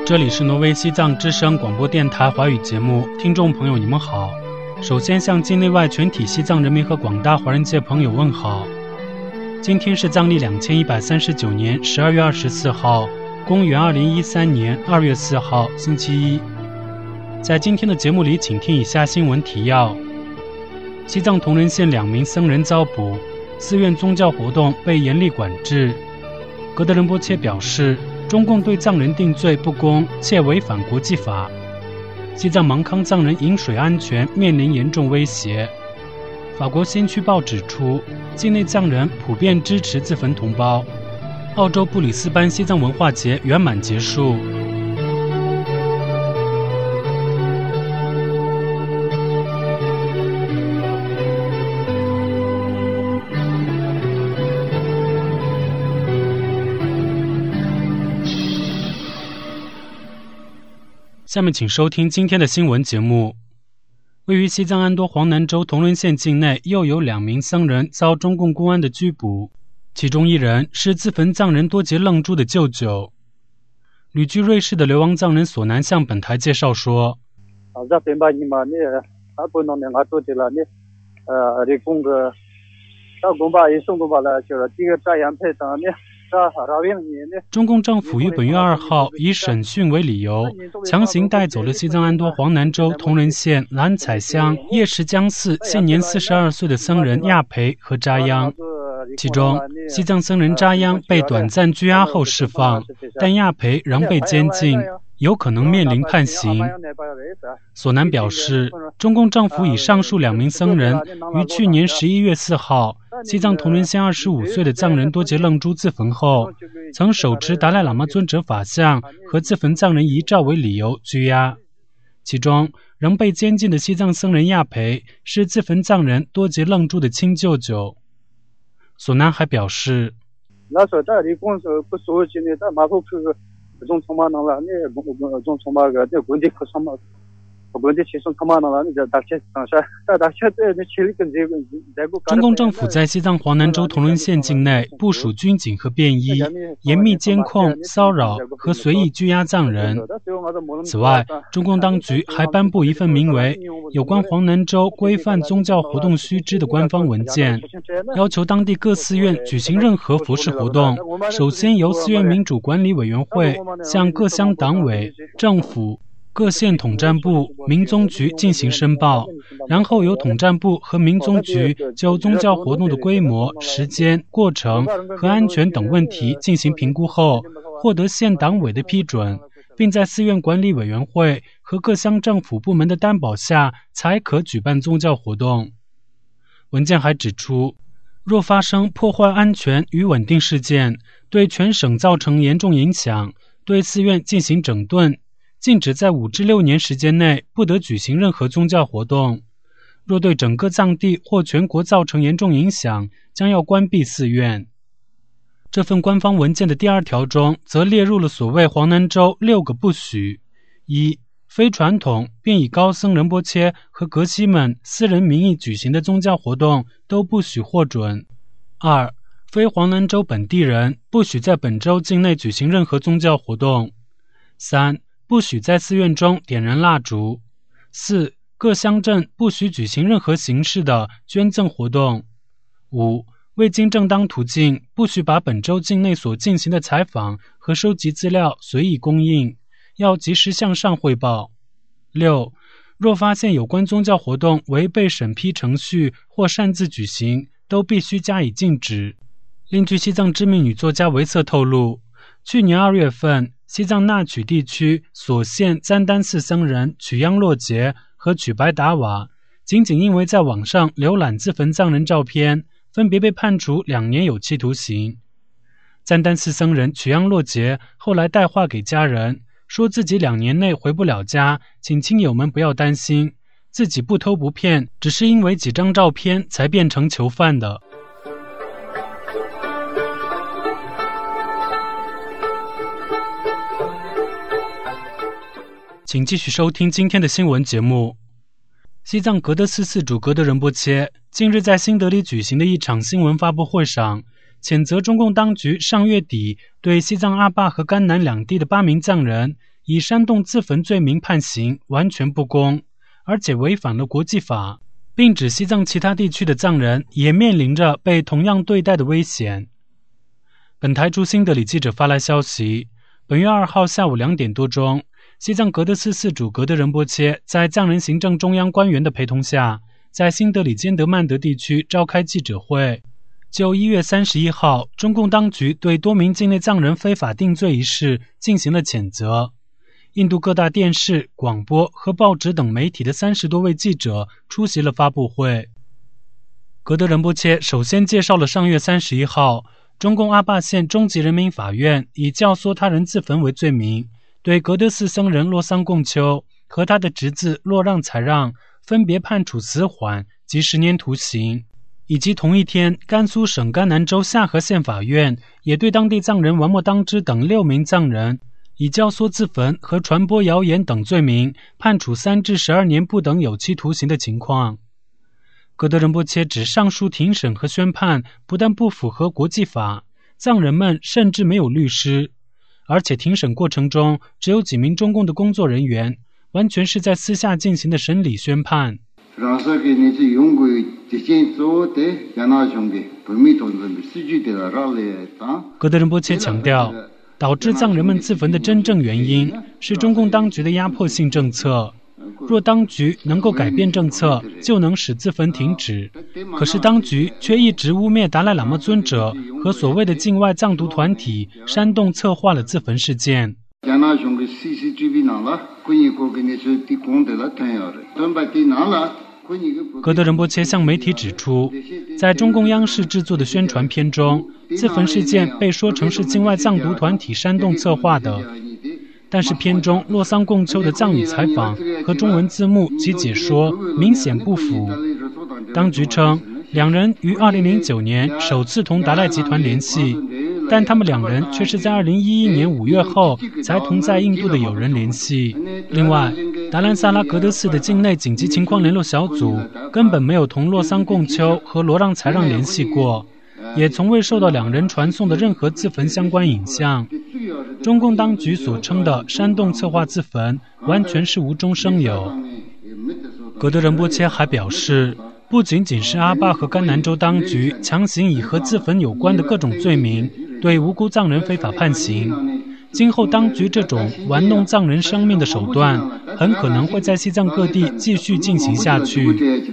这里是挪威西藏之声广播电台华语节目，听众朋友你们好。首先向境内外全体西藏人民和广大华人界朋友问好。今天是藏历2139年12月24号，公元2013年2月4号，星期一。在今天的节目里，请听以下新闻提要：西藏铜仁县2名僧人遭捕，寺院宗教活动被严厉管制。格德仁波切表示，中共对藏人定罪不公，且违反国际法。西藏芒康藏人饮水安全面临严重威胁。法国先驱报指出，境内藏人普遍支持自焚同胞。澳洲布里斯班西藏文化节圆满结束。下面请收听今天的新闻节目。位于西藏安多黄南州铜仁县境内，又有2名僧人遭中共公安的拘捕，其中一人是自焚藏人多杰楞珠的舅舅。旅居瑞士的流亡藏人索南向本台介绍说，中共政府于本月2号以审讯为理由，强行带走了西藏安多黄南州铜仁县兰采乡叶石江寺现年42岁的僧人亚培和扎央。其中，西藏僧人扎央被短暂拘押后释放，但亚培仍被监禁，有可能面临判刑。索南表示，中共政府以上述2名僧人于去年11月4号西藏铜仁县25岁的藏人多杰楞珠自焚后，曾手持达赖喇嘛尊者法像和自焚藏人遗照为理由拘押。其中仍被监禁的西藏僧人亚培是自焚藏人多杰楞珠的亲舅舅。索南还表示，中共政府在西藏黄南州铜仁县境内部署军警和便衣，严密监控、骚扰和随意拘押藏人。此外，中共当局还颁布一份名为《有关黄南州规范宗教活动须知》的官方文件，要求当地各寺院举行任何佛事活动，首先由寺院民主管理委员会向各乡党委、政府、各县统战部、民宗局进行申报，然后由统战部和民宗局就宗教活动的规模、时间、过程和安全等问题进行评估后，获得县党委的批准，并在寺院管理委员会和各乡政府部门的担保下才可举办宗教活动。文件还指出，若发生破坏安全与稳定事件，对全省造成严重影响，对寺院进行整顿，禁止在5至6年时间内不得举行任何宗教活动。若对整个藏地或全国造成严重影响，将要关闭寺院。这份官方文件的第2条中，则列入了所谓黄南州6个不许： 1. 非传统并以高僧仁波切和格西们私人名义举行的宗教活动都不许获准； 2. 非黄南州本地人不许在本州境内举行任何宗教活动； 3. 不许在寺院中点燃蜡烛； 4. 各乡镇不许举行任何形式的捐赠活动； 5. 未经正当途径不许把本州境内所进行的采访和收集资料随意供应，要及时向上汇报。6. 若发现有关宗教活动违背审批程序或擅自举行，都必须加以禁止。另据西藏知名女作家维瑟透露，去年2月份，西藏纳曲地区所县赞丹寺僧人曲央洛杰和曲白达瓦，仅因为在网上浏览自焚藏人照片，分别被判处2年有期徒刑。赞丹寺僧人曲央洛杰后来带话给家人，说自己2年内回不了家，请亲友们不要担心，自己不偷不骗，只是因为几张照片才变成囚犯的。请继续收听今天的新闻节目。西藏格德寺寺主格德仁波切近日在新德里举行的一场新闻发布会上，谴责中共当局上月底对西藏阿坝和甘南2地的8名藏人以煽动自焚罪名判刑完全不公，而且违反了国际法，并指西藏其他地区的藏人也面临着被同样对待的危险。本台驻新德里记者发来消息，本月2号下午2点多钟，西藏格德寺寺主格德仁波切在藏人行政中央官员的陪同下，在新德里坚德曼德地区召开记者会，就1月31号中共当局对多名境内藏人非法定罪一事进行了谴责。印度各大电视、广播和报纸等媒体的30多位记者出席了发布会。格德仁波切首先介绍了上月31号中共阿坝县中级人民法院以教唆他人自焚为罪名，对格德寺僧人洛桑贡丘和他的侄子洛让才让分别判处死缓及10年徒刑，以及同一天甘肃省甘南州夏河县法院也对当地藏人完莫当支等6名藏人以教唆自焚和传播谣言等罪名判处3至12年不等有期徒刑的情况。格德仁波切指上述庭审和宣判不但不符合国际法，藏人们甚至没有律师，而且庭审过程中只有几名中共的工作人员，完全是在私下进行的审理宣判。格德仁波切强调，导致藏人们自焚的真正原因是中共当局的压迫性政策。若当局能够改变政策，就能使自焚停止。可是当局却一直污蔑达赖喇嘛尊者和所谓的境外藏独团体煽动策划了自焚事件。格德仁波切向媒体指出，在中共央视制作的宣传片中，自焚事件被说成是境外藏独团体煽动策划的，但是片中洛桑贡丘的藏语采访和中文字幕及解说明显不符。当局称，两人于2009年首次同达赖集团联系，但他们两人却是在2011年5月后才同在印度的友人联系。另外，达兰萨拉格德寺的境内紧急情况联络小组根本没有同洛桑贡丘和罗让才让联系过，也从未收到两人传送的任何自焚相关影像。中共当局所称的煽动策划自焚完全是无中生有。格德仁波切还表示，不仅仅是阿坝和甘南州当局强行以和自焚有关的各种罪名对无辜藏人非法判刑，今后当局这种玩弄藏人生命的手段很可能会在西藏各地继续进行下去。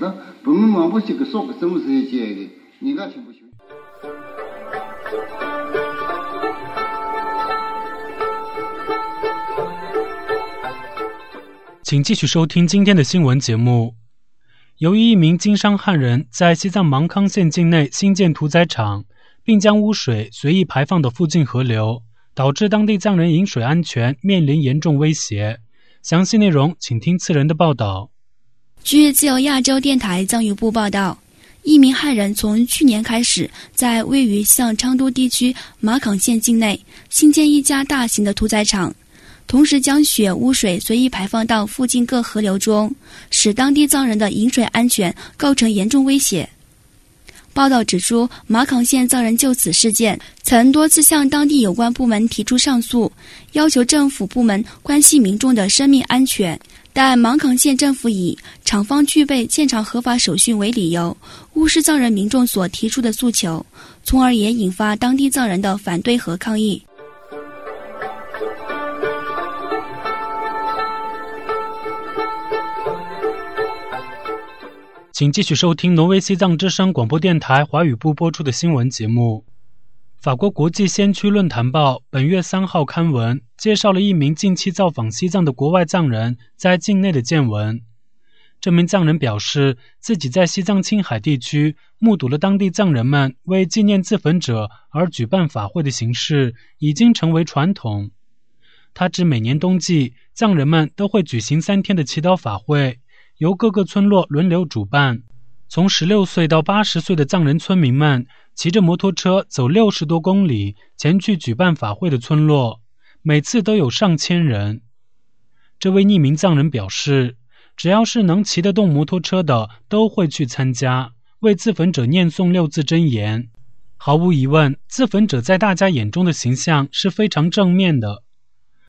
请继续收听今天的新闻节目。由于一名经商汉人在西藏芒康县境内新建屠宰场，并将污水随意排放到附近河流，导致当地藏人饮水安全面临严重威胁。详细内容请听次人的报道。 据自由亚洲电台藏语部报道，一名汉人从去年开始在位于向昌都地区马康县境内新建一家大型的屠宰场，同时将血污水随意排放到附近各河流中，使当地藏人的饮水安全构成严重威胁。报道指出，马康县藏人就此事件曾多次向当地有关部门提出上诉，要求政府部门关系民众的生命安全，但芒康县政府以厂方具备现场合法手续为理由，无视藏人民众所提出的诉求，从而也引发当地藏人的反对和抗议。 请继续收听挪威西藏之声广播电台华语部播出的新闻节目。法国国际先驱论坛报本月3号刊文，介绍了一名近期造访西藏的国外藏人在境内的见闻。这名藏人表示，自己在西藏青海地区目睹了当地藏人们为纪念自焚者而举办法会的形式已经成为传统。他指每年冬季，藏人们都会举行3天的祈祷法会，由各个村落轮流主办，从16岁到80岁的藏人村民们骑着摩托车走60多公里前去举办法会的村落，每次都有上千人。这位匿名藏人表示，只要是能骑得动摩托车的都会去参加，为自焚者念诵6字真言。毫无疑问，自焚者在大家眼中的形象是非常正面的。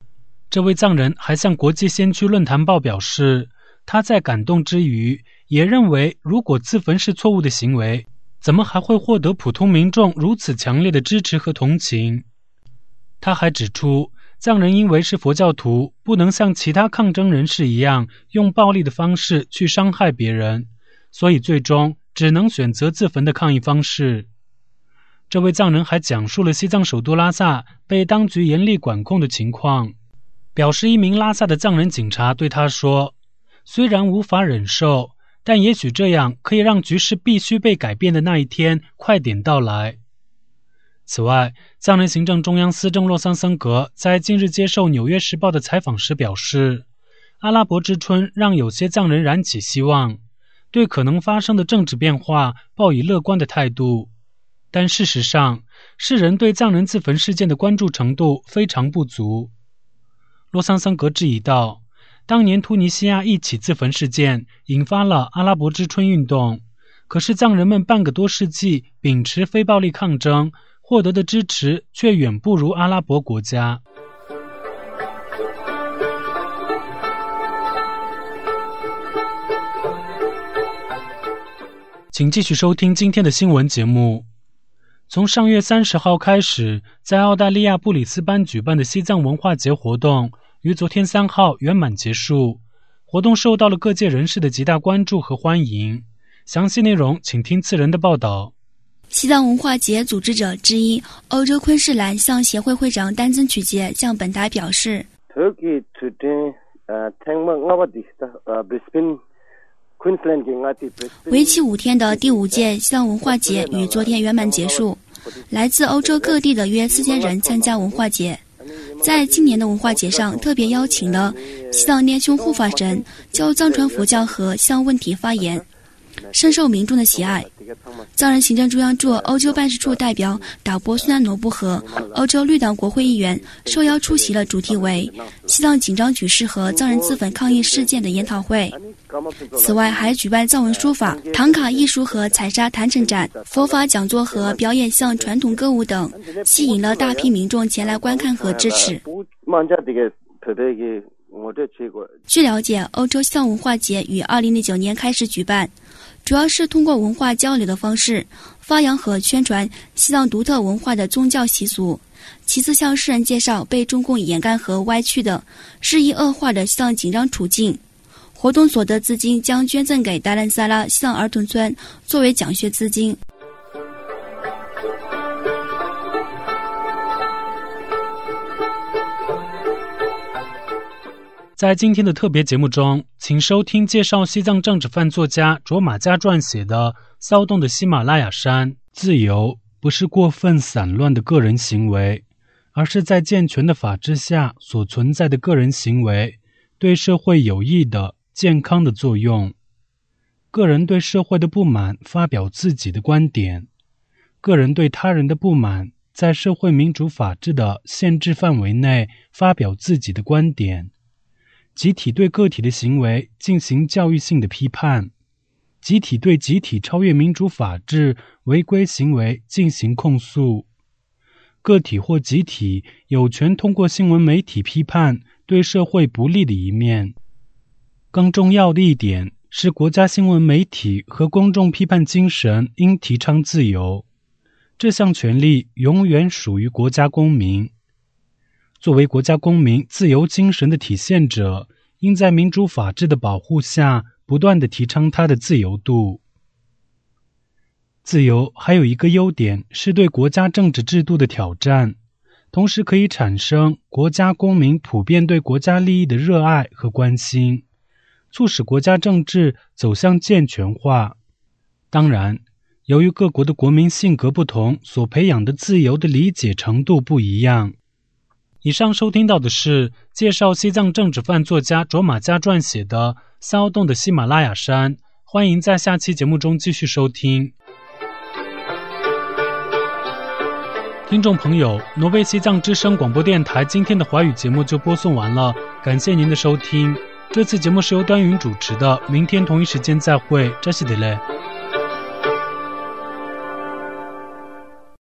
这位藏人还向国际先驱论坛报表示，他在感动之余，也认为如果自焚是错误的行为，怎么还会获得普通民众如此强烈的支持和同情？他还指出，藏人因为是佛教徒，不能像其他抗争人士一样用暴力的方式去伤害别人，所以最终只能选择自焚的抗议方式。这位藏人还讲述了西藏首都拉萨被当局严厉管控的情况，表示一名拉萨的藏人警察对他说，虽然无法忍受，但也许这样可以让局势必须被改变的那一天快点到来。此外，藏人行政中央司政洛桑森格在近日接受《纽约时报》的采访时表示，阿拉伯之春让有些藏人燃起希望，对可能发生的政治变化抱以乐观的态度。但事实上，世人对藏人自焚事件的关注程度非常不足。洛桑森格质疑道，当年突尼西亚一起自焚事件引发了阿拉伯之春运动，可是藏人们半个多世纪秉持非暴力抗争，获得的支持却远不如阿拉伯国家。请继续收听今天的新闻节目。从上月30号开始，在澳大利亚布里斯班举办的西藏文化节活动于昨天3号圆满结束。活动受到了各界人士的极大关注和欢迎。详细内容请听次人的报道。 西藏文化节组织者之一欧洲昆士兰象协会会长丹增曲杰向本台表示，为期5天的第5届西藏文化节于昨天圆满结束，来自欧洲各地的约4000人参加文化节。在今年的文化节上，特别邀请了西藏念兄护法神就藏传佛教和西藏问题发言，深受民众的喜爱。藏人行政中央驻欧洲办事处代表达波孙南罗布和欧洲绿党国会议员受邀出席了主题为西藏紧张局势和藏人自焚抗议事件的研讨会。此外，还举办藏文书法、唐卡艺术和采砂坛陈展、佛法讲座和表演像传统歌舞等，吸引了大批民众前来观看和支持。据了解，欧洲西藏文化节于2009年开始举办，主要是通过文化交流的方式发扬和宣传西藏独特文化的宗教习俗，其次向世人介绍被中共掩盖和歪曲的日益恶化的西藏紧张处境。活动所得资金将捐赠给达兰萨拉西藏儿童村作为奖学资金。 在今天的特别节目中，请收听介绍西藏政治犯作家卓玛加撰写的《骚动的喜马拉雅山》。自由不是过分散乱的个人行为，而是在健全的法治下所存在的个人行为对社会有益的健康的作用。个人对社会的不满发表自己的观点，个人对他人的不满在社会民主法治的限制范围内发表自己的观点。集体对个体的行为进行教育性的批判，集体对集体超越民主法治违规行为进行控诉。个体或集体有权通过新闻媒体批判对社会不利的一面。更重要的一点是，国家新闻媒体和公众批判精神应提倡自由，这项权利永远属于国家公民。作为国家公民自由精神的体现者，应在民主法治的保护下不断地提倡它的自由度。自由还有一个优点，是对国家政治制度的挑战，同时可以产生国家公民普遍对国家利益的热爱和关心，促使国家政治走向健全化。当然，由于各国的国民性格不同，所培养的自由的理解程度不一样。以上收听到的是介绍西藏政治犯作家卓玛加撰写的《骚动的喜马拉雅山》，欢迎在下期节目中继续收听。听众朋友，挪威西藏之声广播电台今天的华语节目就播送完了，感谢您的收听。这次节目是由端云主持的，明天同一时间再会，扎西德勒。